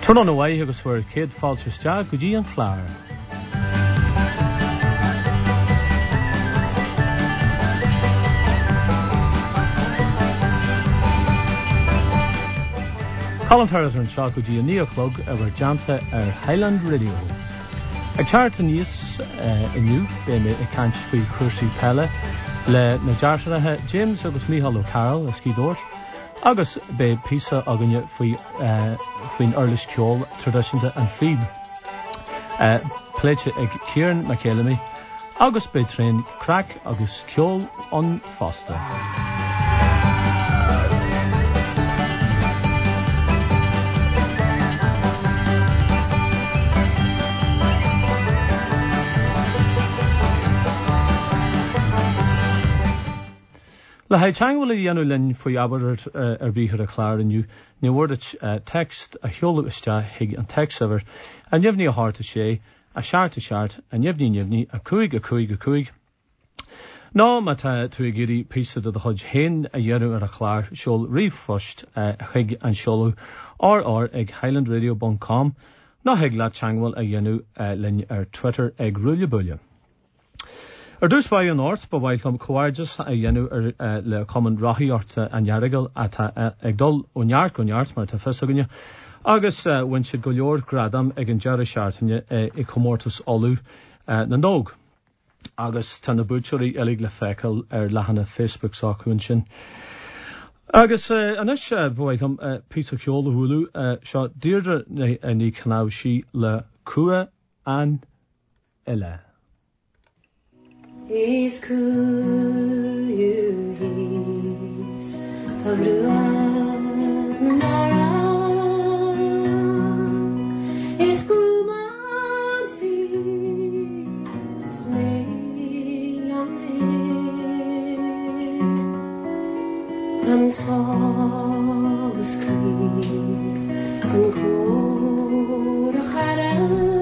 Fernán away agus fuair céad fáilte steag go dtí an chláir. Colin Ferris an seo go dtí an níochlog a bhar deanta ar Highland Radio. Ag tearta níos inniu bé mé ag caint faoi chuirsaí peile le na deartaithe James agus Mícheál O'Carroll a scídóir. Agus bé písa aganne faoin Earlish ceol tradiisianta an film. Pléite ag Kieran McElhenney agus bé tréin crack agus ceol an fásta. Le haid teanghfuil dhéanú linn faoi abair ar bíthar a chláir inniu, ní bhfuirt text a cheoladh iste hiag an text ever, a neamhní a háirta sé, a seart, a neamhní, a cúig. Ná má tá tú ag géirí písa do chuid héin a dhéanú ar a chláir seol riomhphost chuig an seolú ag highlandradio.com, ná hiag le teanghfuil a dhéanú linn ar Twitter ag rúile buile. Ar dús ba an ort, ba bhaid am comhairdeas a dhéanú ar le common rathaí orta an nearagail ag dul ó neart go neart mar tá fesaganne, agus bhain siad go leor gradam ag an deara seartaine i comórtas olú na nóg. Agus tá na búteoirí eilg le feiceáil ar leathanna Facebook sácuin sin. Agus anis bhaid am písa ceol a thuúlú seo dírdre ní chnamh sí le cua an eile. Is cool you his Pavruan Mara is Grumansi is Melame and saw the screen and cold a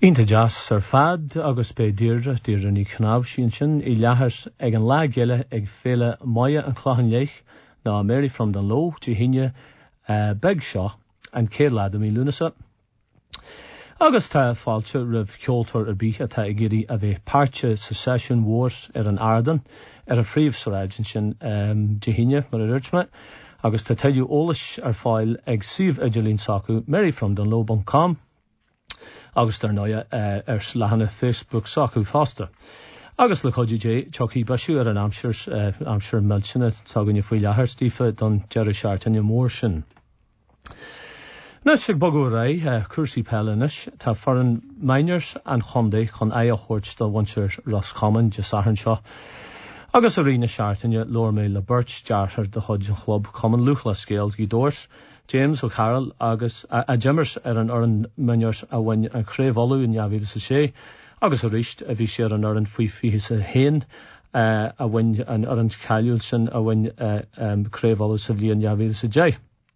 Cínta jazz ar fad agus bé Deirdre ní cnáb sin I leathart ag an lá geile ag féile maia an chláhan léich ná Mary from den Low tí hinne beg seo an céad lad am I lúnasa. Agus tá fáilte ribh ceoltóir ar bith atá I géirí a bheith páirte sa session mhór ar an Ardan ar a phríomhsóráidin sin tí hinne mar a dúirtme. Agus tá teidiú ólas ar fáil ag Sibh Idirlín Sacu maryfromdunlow.com agus tar nóia ar lehanna Facebook Sacu fásta. Agus le cóide dé teochaí baisiú ar an amsir millsinna táganne faoi leathart tífa don deire seaartainne mór sin. Nes ag bogú ré cuasaí pealanis tá foran mainers an chondaí chun é a chóirt do bhaintir Roscommon de saharn seo. Agus a rina seaartainne leor mé le Birch dearthar de chuid an chlub Common Luchla scéal í dóirt James O'Carroll agus a Jimmers ar an oran mainers a bhain an chréomholú in 2006 agus a ríist a bhí sé ar an oran faoi fihi sa héin a bhain an oran cailiúil sin a bhain chréomholú sa bhliain 2010.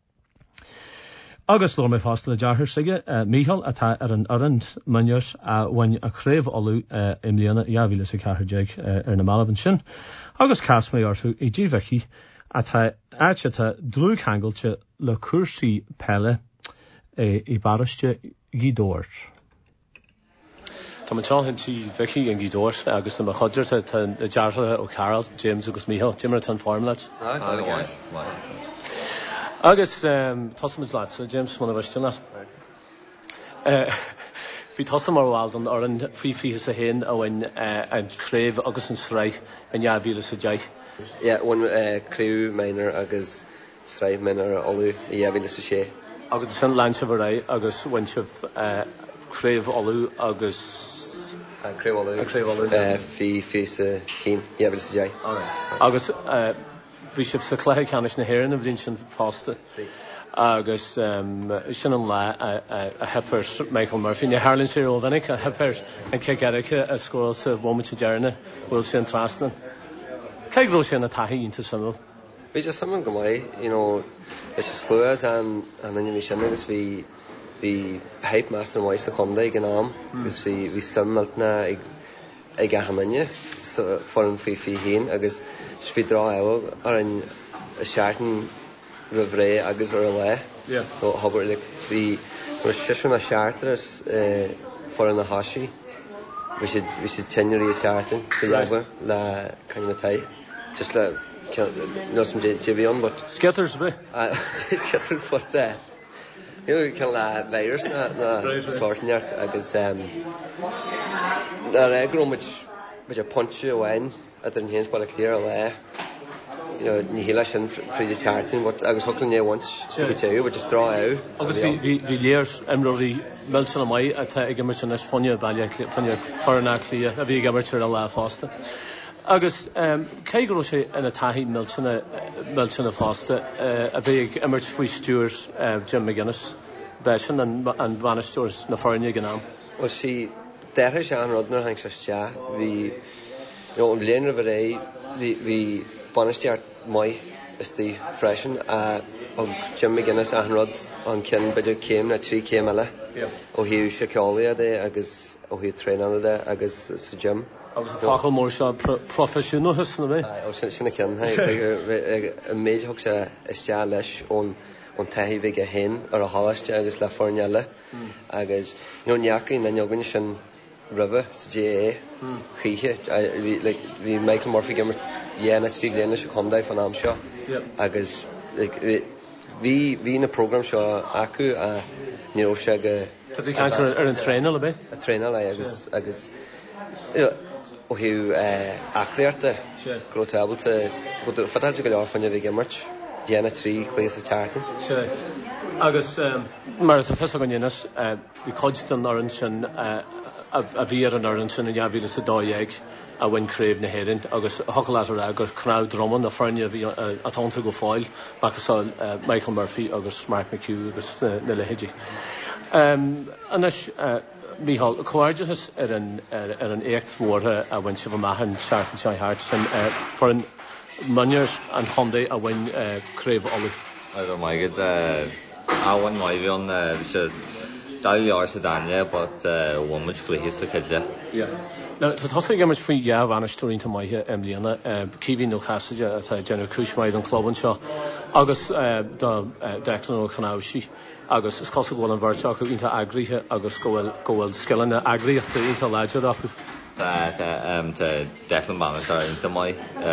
Agus leor mé fásta le dearthar sige Mícheál atá ar an oran mainers a bhain a chréomholú im líana 2014 ar na Malaban sin. Agus cas mé orthú I ddíbheici atá áirithe drúghangailte le cuasaí peile I baraiste gídóir. Tá an tí bheici an gídóir agus na chuidir tá deartha ó Carol, James agus Mícheál, Jimmer tan formulaid. Agus tosamid leat, so James muna bhaistina. Bhí tosam mar bháil don ar an frífihe sa héin a bhain an créimh agus an sreich an 2010. Yeah, one crew miner agus sreich miner olú I 2006. Agus sin leanse bhar agus bhain sibh créimh olú agus Créimh olú fi sa hín 2010. Agus bhí sibh sa cléthe canis na héireann a bhíonn sin fásta. Agus sin an lá a hepper Michael Murphy na Harlan sé ódhanig a hepper an ceiceirice a scóil sa bhómate dearna bhfuil sin trasna. Cé gró sin na taithí ínta samú? Bhí just samú go mai, is slúas an inne sin agus bhí hype mas an waist a chumda ag an am, agus bhí sammaltna ag gahamanne foran fí hín agus bhí drá eil ar an seaartan Rivré agus ar a le. So hobar bhí sisin a seaartas foran na hasí. Bhí sé teineí a seaartan go leabar le caiimetai. Just le nosm Jivion, but Skitters be. Skitters, but can le virus na sortneart agus na regrom which a punch away at the hands by the clear le. Ní híle sin frí de teartin, but agus thucann é once go teú, but just draw out. Agus bhí léir imróí millsin a mai atá ag immert sin is fonne bailile fonne foranna clia a bhí immert ar a lá fásta. Agus cé go sé ina taithí millsinna fásta a bhí immert faoi stúrs Jim McGuinness beisin an bhanistúrs na foranne gan am. Well, sí deire sé an rodnar hang sa stea hí an bléan a bhar hí banisteart mai is tí freisin og Jim McGuinness a rod an cin beidir céim na 3 céim eile ó hiú se ceála de agus ó hiú tréna de agus sa Jim. Agus fachal mór se profisiúnachas na bheith? Ó sinna cin a méid thug se istea leis ón taithí bheith a hen ar a halaiste agus le forneile agus neacaí na neogann sin ribh sa GA chiche hí Michael Murphy gimmer na trí léana se chumdaid fan am seo agus hí na program seo acu a níró se go Tá cantar ar an tréna le bheith? A tréna le agus ó hiú acléirta go tabalta go fatáilte go leor fanne bhí gimmert na 3 clés a teartan. Agus mar a fesa go dhéanas bhí coidstan oran sin a bhí ar an oran sin in 2012 a bhain créimh na héireann agus thocalátar a gur cnád droman a foirne bhí atánta go fáil agus Michael Murphy agus Mark McHugh agus na lehéidí. Anis Mícheál, comhairdeachas ar an éacht mórtha a bhain sibh maithan seaartan se háart sin foran Munir an chundaí a bhain créimh olú. Idir maigad áhain mai bhíon Daily hours Dania, but one much glihis the kidja. Yeah. Now, to toss again much for you, Vanna story to my Emiliana, Kiwi no Cassage, as I general Cushmide and Club and Shaw, August the Declan O'Canaushi, August is possible and Virtual into Agri, August go skill in the Agri into Ledger. To Declan Bannister into my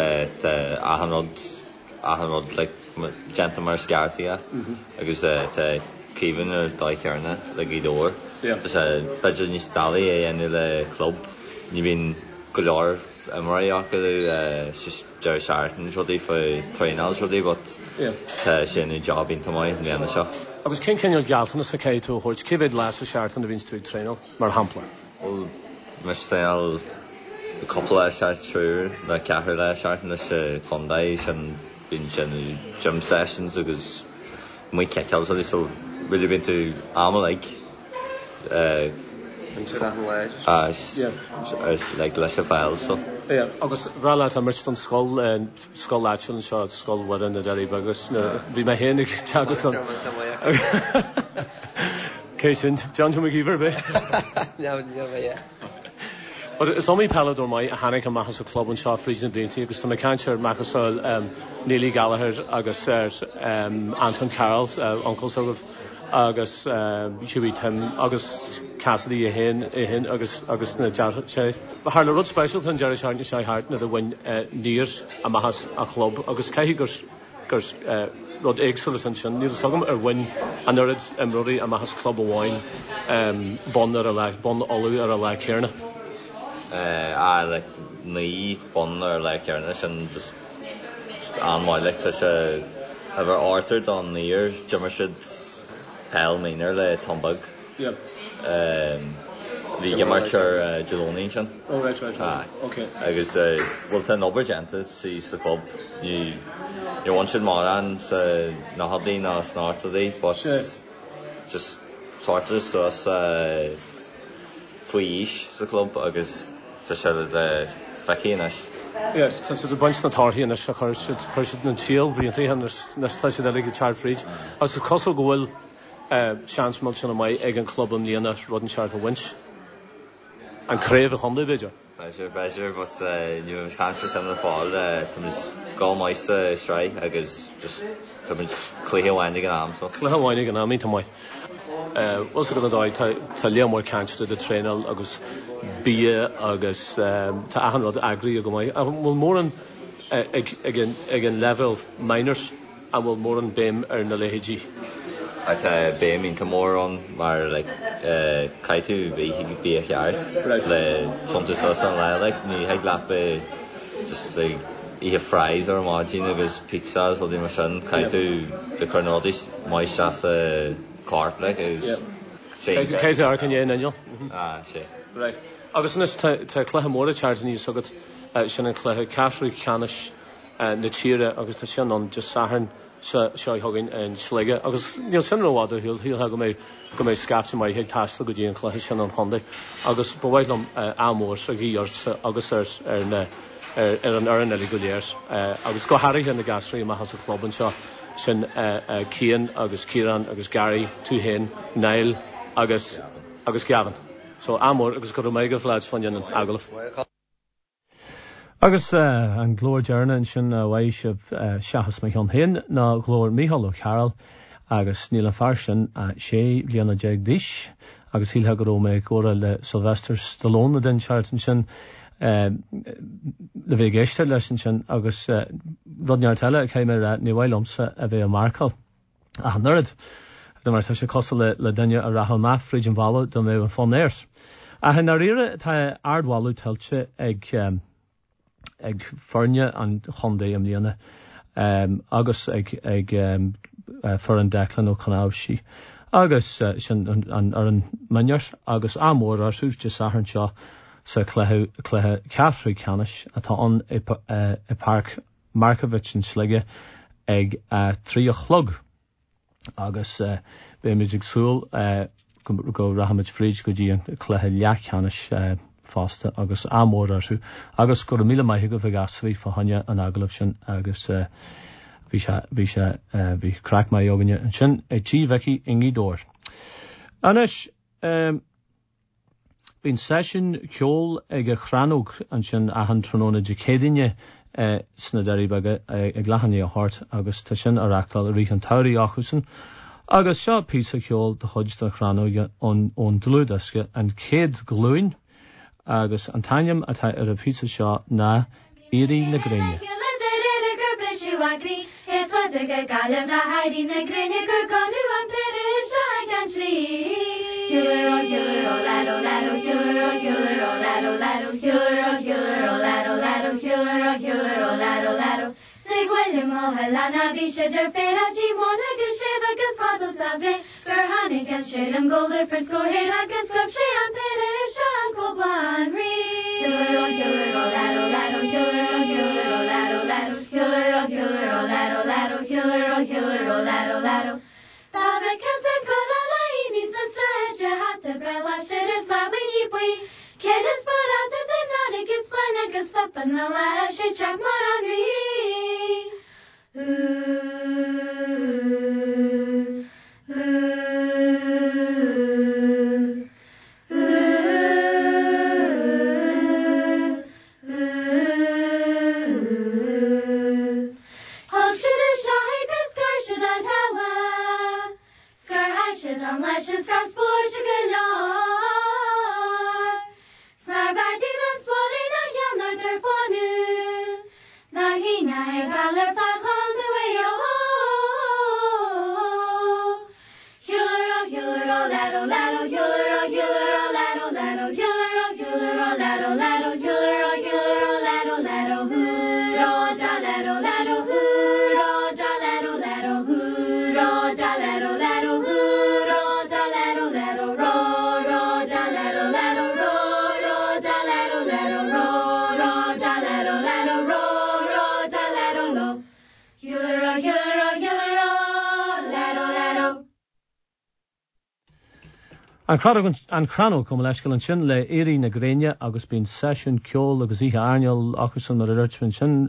Ahanrod like gentleman Scarcia, because to Kevin or Daikerna, like Idor. Yeah. There's a budget in Stally in the club. You've been Galar Mariaka, Jerry Sheraton, ready for trainers, ready, but she a job into my in the end of the shop. I was King of Galton, as a K to Horch, Kivid last Sheraton, the Vince Street trainer, Marhampler. Well, Mr. a couple of shots through the Cather last Sheraton, this Condice and been gym sessions because we kick out, so really been to Amalek. Like lesser files, so. Yeah, August Rala Merchant Skull and Skull Latchel and Short Skull Wood and the Derry Burgers. Be my hand, Jagason. Casey, John McGeever, yeah. But it's only Palador my Hanik and Mahas Club and Shaw Friesian Dainty, because to my cancer, Macasol, Neely Gallagher, August Anton Carroll, Uncle sort of. Agus Huey Tim, August Cassidy Ahin, August na Jarrett. Harla Rud Special and Jerry Shine Shy Hart na the win near a Mahas a club. August Kahigers Rod Eggsful and Neil Sogum or win and there it's Rory a Mahas Club of Wine Bon or a like Bon Olu or a like Kierna. I like Nee Bon or like Kierna and just on my like to ever altered on the year Jimmershid's Hell Miner le Tombug. Yep. The Gemacher Jelonian. Oh right. Okay. I guess well to number gentle sees the club. You wanted more and na haddy na snart today, but just sort of so as Fuish the club I guess to show the fackiness. Yeah, it's a bunch of Tarhi and a Shakar and Shield, Brianty, and there's Tasha Delegate Child Fridge. As the Castle Goal chance mulch on my egg and club on the end of Rodden Chart and Winch and crave a humble bidger. Pleasure, but you was conscious in the fall to go my strike, I guess just to clear winding and arm so. Clear winding and arm to my. Also going to die to Liam more cancer to the trainer, August Bia, August to Ahanrod Agri, or my. Well, more on again level minors, and will more on Bim or Naleji. At Bim into more on where like Kaitu be a yard, le something else on like me had left be just like he have fries or margin of his pizzas or the machine Kaitu the Cornodis my shas carp like is Kaitu are can you in you shit right August this to Clahamora charge and you so good Shannon Clah Caffrey Canish na Chira August to Shannon just Saharn Shy Hugging and Schlegger. August Neil Sinro Water he'll have go my scaff to my head task to go and Clash on Honda. August Boydlum Amor Sagi or August an Ellie good years. August go Harry in the gasry in my house of club and Shaw Shin Cian, August Kieran, August Gary, Tuhin, Niall, August Gavin. So Amor August got a mega flags fun and Agalf. Agus an glór dearna sin bhaid seachas me an hin na glór Micheál O'Carroll agus níl farsin sé bliana deag dis agus híl go me góra le Sylvester Stallone den chartan sin le bheith geiste leis sin agus rodnear teile céimar ní bhhailomsa a bheith a marcail a nurid do mar tá sé costal le daine a rahal math fridge an bhalla do mé an fónéirs a hen aríire tá ardhvalú tellte ag Fernja an Hyundai am líana agus ag for an Declan O'Canaushi agus sin an maniar agus amór ar sús de saharn seo sa cléthe Caffrey Canish atá an i park Markovich in Slige ag trí a chlog agus be music súl go rahamid fridge go dí an cléthe leach Canish fásta agus amór arsú agus go míle maithe go bheith gasfaí fahanne an agalah sin agus bhí crack mai oganne an sin tí bheici ingi dóir. Anis bín session ceol ag a chranóg an sin ahan tróna decédaine sna darí baga ag lehanní a hart agus tá sin arachtal a ríchan taurí achusan agus seo písa ceol de chuid de chranóg ón dlúdasca an céad glúin agus an tainam atá ar a písa seo na Éirí na Gréine. Helana Bisha der Feraji Monaga Shiva Gaspato Sabre Gerhani Gashelam Golder Frisco Hera Gascop Shean Peresha Kobanri Hero Hero Lado Lado Hero Hero Lado Lado Hero Hero Lado Lado Hero Hero Lado Lado Tave Kasan Kolala Inis a Saja Hata Brella Shedes Babini Pui Kedis Parata Denani Gispana Gaspapana Shechak Maranri An cranó cum leiscail an sin le Éirí na Gréine agus bín session ceol agus ihe airneal achusan mar a ruirtmin sin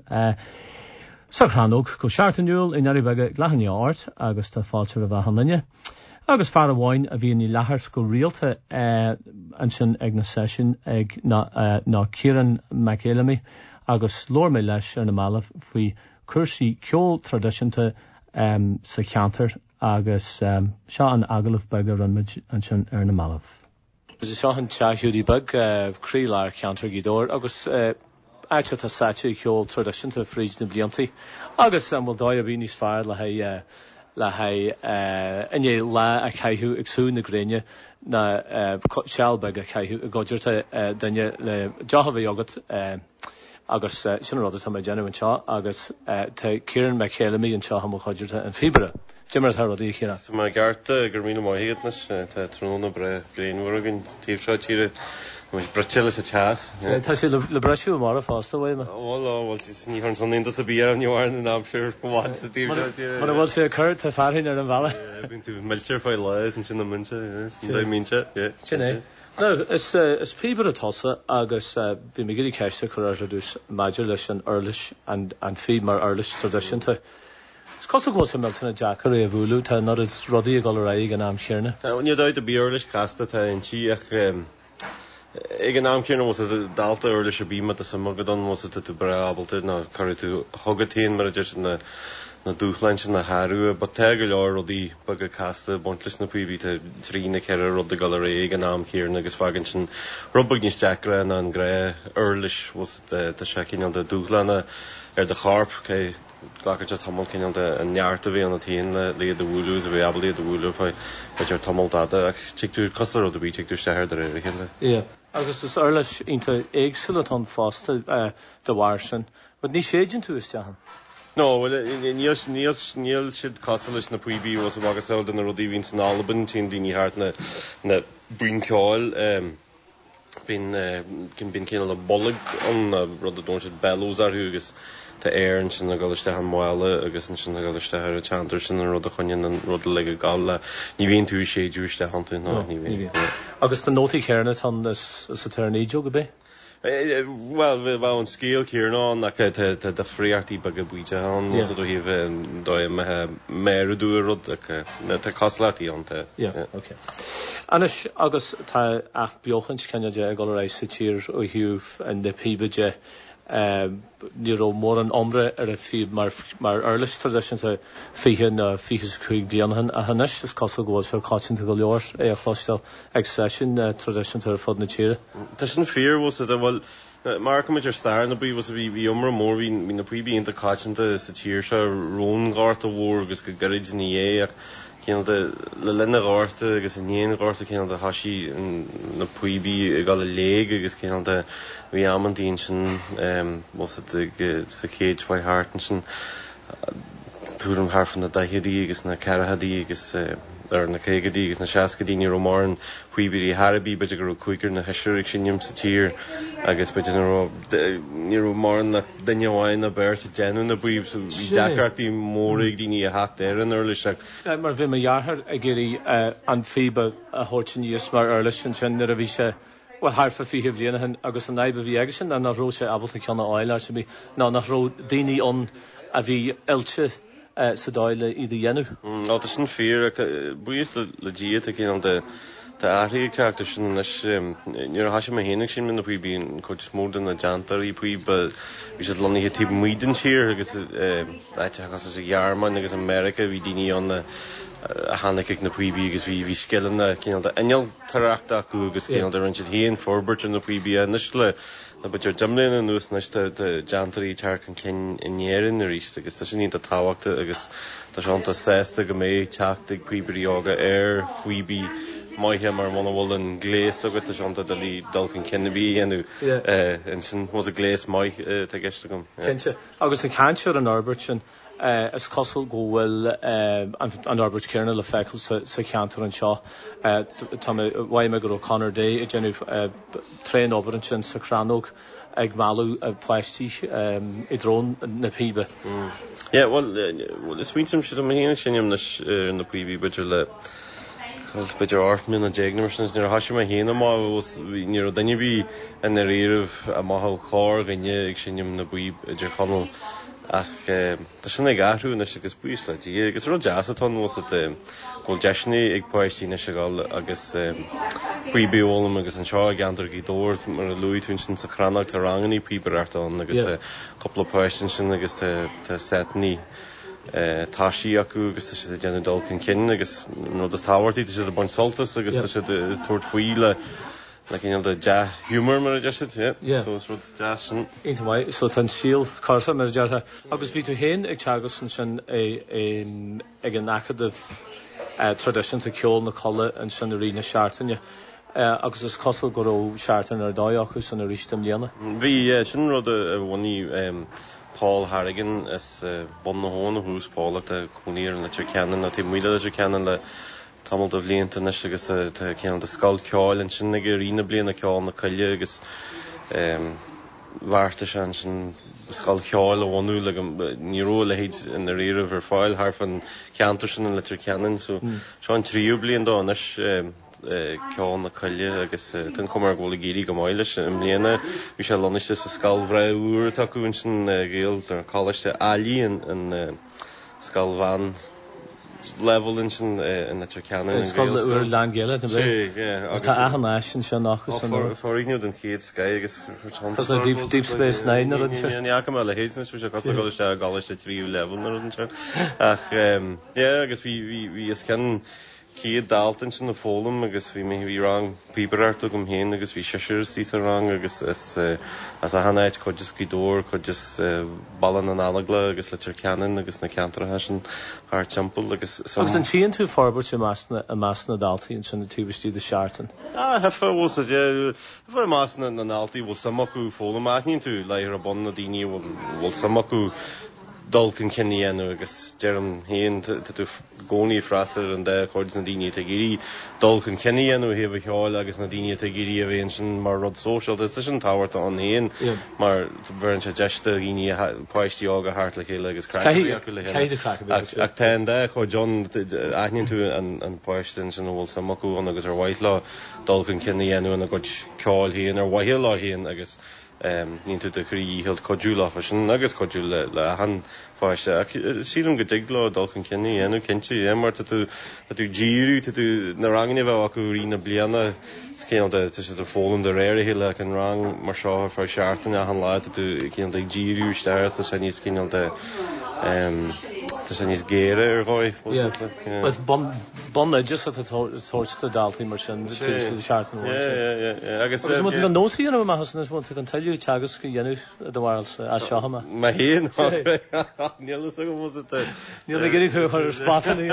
sa cranóg go seaartaniúil in Aribega glehanní át agus tá fáilte a bheithanlinne. Agus fear a bháin a bhíon í lethart go rialta an sin ag na session ag ná Kieran McElamy agus lór mé leis ar na malah faoi cursaí ceol tradiisianta sa cheantar agus seo an agalah begar an sin ar na malah. Is seo an teaithúí bag críláir ceantar gidóir agus áite tá sáte ceol tradiisianta fríd na bliantaí agus bhfuil dá a bhí níos fearr le iné le a caiithú agsú na Gréine na sealbeg a caiithú a gaidirta daine le deahabh agat agus sin rud tá mé déanamh seo agus tá Kieran McElamy an seo hamó gaidirta an fibre. Jimmer har rodí chéna. So my garta gurmína máígatnas tá tróna bre gréinúragin tíobseo tíre bratilis a chas. Tá sé le breisiú mar a fásta bhfuil me. Bhil is ní chun san intas a bíar an Joarn an am sure bháin sa tíobseo tíre. Mar bhil sé curt tá farthain ar an bhela. Bhín tú miltir fáil leis an sin na minse, sin dá minse. Sinné. No, is píbar a tosa agus bhí mé gurí ceiste chu ar dús maidir leis an Eirlis an fí mar Eirlis tradiisianta. Cos go sem meltna Jackar a bhúlú tá nar is rodí a gáil raig an am chearna. Tá uine dóid a bíorlis casta tá an tí ach ag an am chearna was a dalta Eirlis a bíma a sam magadon was tú breabalta na chuir tú hogatíon mar a dúir na dúchlein sin na Harú, ba te go leir rodí bag a casta bontlis na puibí tá trína ceir rud a gáil raig an am chearna agus fágan sin rubbag níos Jackar an gré Eirlis was tá secin an de dúchleina ar de charp cé Glachar tamil cin an nearta bhí an tíon le a bhúlús a bhí abalí a bhúlú fáid ar tamil dada ach tiictú cosar ó bhí tiictú steir ar a chéile. Ie, agus is Eirlis ínta éagsúla an fásta de bhair sin, bud ní séidirn tú isteach. No, well, níl siad cosal leis na puibí was agus saoil den na rodí hín san Alban tíon daoine hart na brinceáil bín cin le bollig an rud a dún siad bellús arthú agus tá éan sin na gáiste an máile agus an sin na gáiste ar a teantar sin an rud a chuine an rud le a gála ní bhíon tú sé dúiste hananta ná ní bhíon. Agus na nótaí chéarna tan sa tarnaí jo go bé? Well, bhá an scéal céarná nach de fríartí bag go buide an nó do híh dóim méú rud tá cosláirtaí ananta. Okay. Anis agus tá ach beochant cenne de go éis sa tír ó hiúh an de píbeide ní ó mór an ombre a fi mar earlis tradition a fihe na fihes chuig blianahan a hanis is cos go for cáin go leor a chlostel accession tradition ar fod na tíre. Tá sin fear was it well Mark mit star na bui was vi ommer mór hín na pubi in de cáinte sa tír se rón gáart a bhór agus go garid ní é cén le lenne gáte agus in éon gáte cén de hasí na puibi ag gal lé agus cén de vi amandín sin was sa céid vai harten sin túm haar fan na dahidí agus na carhadí agus na cégadí agus na seacadí ní romáin chuibirí Harbí beidir gur cuiigur na heisiúigh sinnim sa tír agus beidir ní romáin na dainehhain na beir sa déanú na buíb so bhí deartí móraigh daoine a hacht éan earliseach. Mar bhí mehearthar a géirí an fíbe a thuirtin níos mar earlisin sin ar a bhí sé well harfa fihe blianahan agus an naibh bhí aige sin a nach ró sé abalta ceanna áile sa bhí ná nach ró daoine an a bhí eilte sa dáile iad dhéanú. Tá sin fear buíos le díad a cén de áthíigh teachtar sin nuair a hasise a héananig sin min na puí bíon chuid smór na deantar í puí bhí sé lonnaíthe tí muiden tír agus éiteachchas sa ghearmáin agus America bhí daoine an a hanaic na puibí agus bhí scilanna cén de aineal tarachta acu agus cén de rin siad héon forbert na puibí a nuis le na beidir dimlín an nús neiste de deantarí teach an cin inéan a ríist agus tá sin íon táhachta agus tá seánta sésta go méid teachtaigh puibirí ága fuibí maithe mar mna bhfuil an gléas agat tá seánta dalí dulcan cinnebí enú an sin was a gléas mai tá geiste gom. Cinnte agus an canseir an Albert sin is cosol go bhfuil an Albert Kearney le feicil sa ceantar an seo tá bhaime gur Conor Day i dhéanamh tréin obair sin sa Cranóg ag malú a pleistí i drón na píbe. Well is swinsom si am héana sinnim na píbí beidir le beidir artmin a déagnarsins níor hasisi a héana má níor daine bhí an na réirih a maithal chár gannne ag sinnim na buíb idir chonal ach tá sin ag ahrú na agus buís le dí agus ru deasatón was ggóil deisina ag poistína se gáil agus puibíolalam agus an seo gantar í dóir mar a luí tún sin sa chranach tá ranganí puibeartán agus coppla poistin sin agus tá setní táisií acu agus sé déanana dulcan cin agus nó das táhairtaí sé a bon soltas agus sé tuairt faoile le cin de de humor mar a deisiid so is rud de sin. Einta mai so tan síl carsa mar deartha agus bhí tú héin ag teagas sin ag an acadh tradition a ceol na colle an sin a rí na seaartainne agus is cosol go ó seaartain ar dáachú san a rístam líana. Bhí sin rud a bhaí Paul Harrigan is bon na hóna hús Paul a chuníir an letir ceanan a tí muile letir ceanan le tamil do bblianta agus cean de scoil ceáil an sin ag rína bliana ceáil na coile agus bharta sin scoil ceáil a bhhaú le níró le héad in na réirih ar fáil thar fan ceantar sin an letir ceanan so seán tríú blion dá is ceán na coile agus tan cumar ghóla géirí go máile an mléana bhí sé loniste sa scoil bhreúir takeún sin géal ar cáiste alí an scoil bhain level in sin in na Turcanan scoil uair lean géile tá ahanna sin se nachgus fáíú den chéad Sky agus Deep Space Nine le héan se go galiste tríú level na ach agus bhí is cen céad daltain sin na fólam agus bhí mé bhí rang píbearta gom héin agus bhí seisiir tí a rang agus as a hanaid chu just gidóir chu just ballan an alagla agus le Turcanan agus na ceantartha sin haar timppel agus an tíon tú forbert a measna daltaíonn sin na túbistí de seaartain. Hefa was a measna na naltaí bhfuil samachú fólam aithníonn tú le ar a bon na daoine bhfuil samachú dulcan cinníanú agus dearm héon tú gcónaí freastar an de chuir na daine a géirí dulcan cinníanú hebh cheáil agus na daine a géirí a bhéon sin mar rud social is sin táhairta an héon mar bhain se deiste daine páistí ága hartla chéile agus crackí ach tá de chu John aithníonn tú an páistin sin bhfuil samachú an agus ar bhaith dulcan cinníanú an a go ceáil héon ar waithil lá héon agus nín tú a chuí híhalt codúla sin agus codú le han fáiste sílam go diglá dulcan cinní enú cinnte mar tú díú tú na rangine bheith acu rína bliana céalta tu sé fólam de réir héile an rang mar seo fá seaartain a han leid tú céalta díú steir a sé níos cíalta tá sé níos géire ar bháid bonna just at the daltaí mar sin seaartain agus an nóí an mahas bhil an taú teagas go dhéanú do bhil a seohama má héon níl go mu níl géirí tú chuir spátaí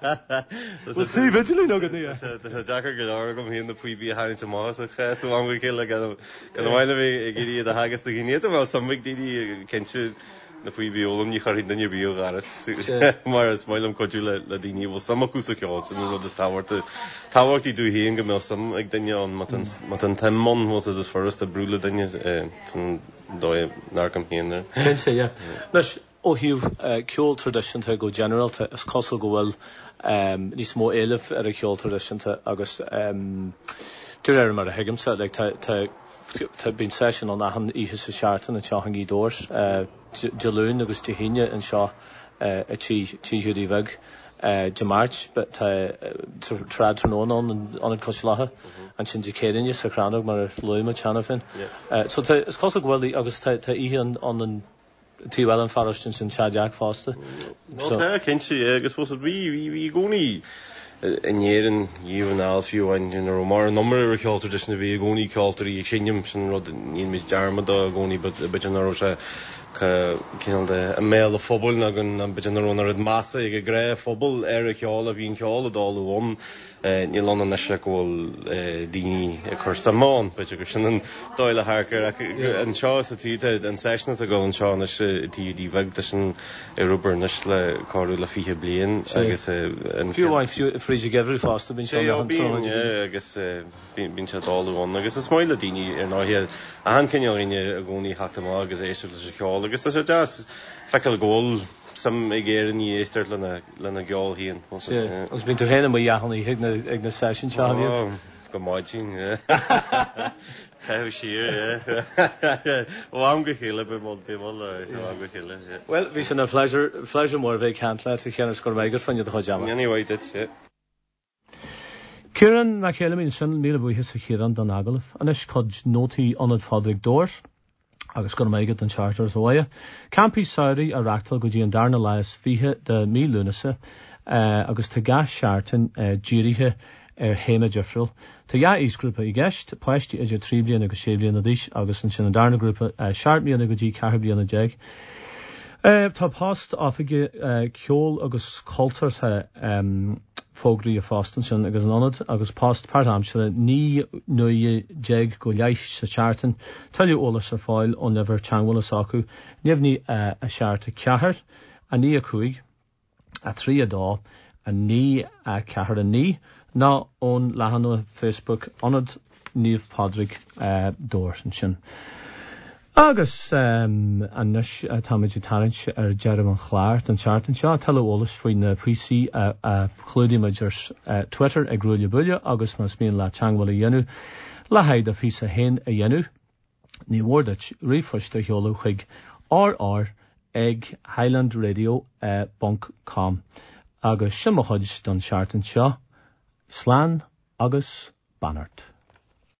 sí vitulí nó go ní Tá sé Jackar go lá gom híon na puibí haint más a cheú an chéile gan bhhaile bh géirí a hagus a gníiad bh sammic daoine cinnte na puibí ólam ní charí danne bío garas mar is mailam codú le daoine bhil samachúsa ceáil sin rud is táhairtaí dú héon go mé sam ag daine an mat an temón was is forras a brúla daine san dóid nácam héanaar. Cinnte, leis ó hiú ceol tradiisianta go generalta is cosal go bhfuil níos mó éileh ar a ceol tradiisianta agus dúir mar a higamsa tá bín session an ahan ihe sa seaartan a teachan í dórs Jalún agus tíhíine an seo a tíúí bheg de March trad trónón an coslathe an sin de céirinne sa cránach mar luime teanafin. So is cosal gohfuil agus tá ihe an tíhil an farastin sin teadeach fásta. Cinnte agus bhs bhí gcónaí inéan díomh alfiúhain ar mar nummer ar ceoltar dus na bhí gcónaí ceoltarí ag sinnim sin rud níon mid dearmad a gcónaí bit an áró se cíal de a méil a phobal agus an bit an arón ar massa ag a gré phobal ar a ceáil a bhíon ceáil a dálaháin ní lena neise ghfuil daoine a chur samán beit gur sin an dáile thcar an seo sa tíide an seisna a gáil an seo na tíí bhegta sin i rubar nes le cáú le fiche blion agus an fiúháin fríide gehrú fásta bín sé agus bín se dálaháin agus is smaile daoine ar náhiad a an cinneáine a gcónaí hatamá agus éisiú le ceáil agus tá sé deas feiceil ggóil sam ag éan í éisteir lena geáil híon. Agus bín tú héna mo dheachannaí ag na session se go máidtín Ceh siar ó am go chéile be má bémáil am go chéile. Well, bhí sin na fleisir mór bheith cantla a chéanna scór méigur fanne a chuideama. Anywhaid sé. Ciaran má chéile mín sin mí bhuithe sa chéan don agalah anis chud nótaí anad fádraigh dóir agus go méigad an charter óhaide. Campí saoirí a reachtal go dtí an darna leis fiche de mí lúnasa agus tá gas seaartain dírithe ar héime Jeffrill. Tá ísgrúpa i gceist, páistí idir 3 bliain agus 6 bliain a díis agus an sin an darna grúpa 6 bliain go dtí 4 bliain a déag. Tá pást áfaige ceol agus cultartha fógraí a fástan sin agus an anad agus pást páirtam se ní nui déag go leith sa seaartain talú ólas ar fáil ón lever teanghil acu neamhní a seaarta ceathair a ní a cúig a 3 a dá a ní a ceathair a ní ná ón lehanú Facebook anad níomh Padraig dóir sin. Agus anis táiméidir tarint ar Jerem an chláirt an seaartain seo tal ólas faoin na prísí a chlúdíimeidir Twitter ag grúile buile agus mas míon le teanghil a dhéanú le haid a fí a hen a dhéanú ní bhórdait riomhfoiste heolú chuig RR ag highlandradio.com agus sin mo chuid don seaartain seo slán agus bannart.